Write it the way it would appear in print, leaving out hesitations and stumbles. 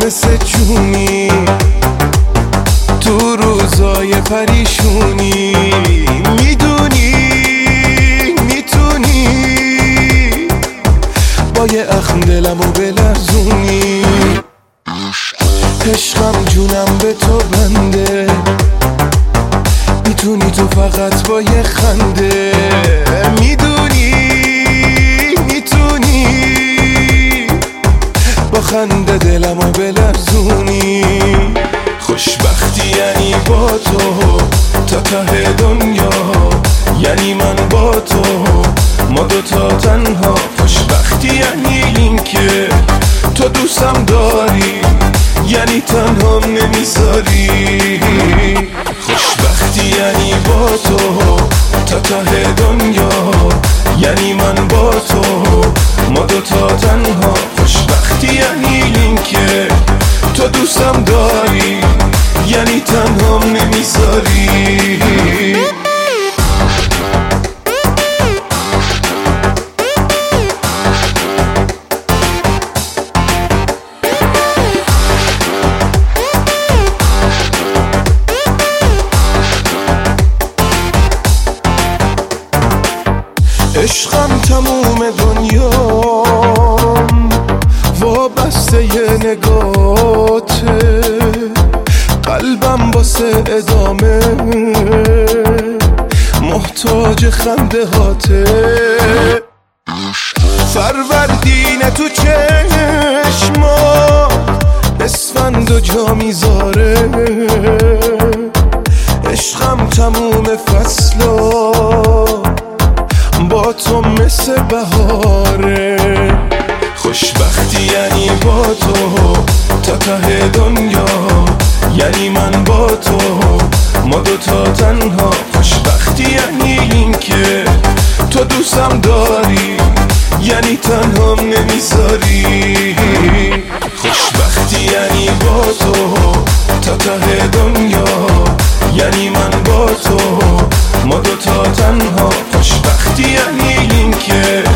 مثل جونی تو روزای پریشونی، میدونی میتونی با یه اخم دلمو بلرزونی. عشقم جونم به تو بنده، میتونی تو فقط با یه خنده، میدونی میتونی با خنده دلمو بلرزونی. خوشبختی یعنی با تو تا ته دنیا، یعنی من با تو ما دوتا تنها. خوشبختی یعنی این که تو دوستم داری، یعنی تنها نمیذاری. خوشبختی یعنی با تو تا ته دنیا، یعنی من با تو ما دوتا تنها. خوشبختی یعنی این که تو دوستم داری، یعنی تنها نمیذاری. عشقم تموم دنیام وابسته ی نگاته، قلبم واسه ادامه محتاج خنده هاته. فروردین تو چشما اسفند و جا میذاره، عشقم تموم فصلا با تو مثل بهاره. خوشبختی یعنی با تو تا ته دنیا، یعنی من با تو ما دوتا تنها. خوشبختی یعنی این که تو دوستم داری، یعنی تنها نمیذاری. خوشبختی یعنی با تو تا ته دنیا، یعنی من با تو ما دوتا تنها. خوشبختی یعنی این که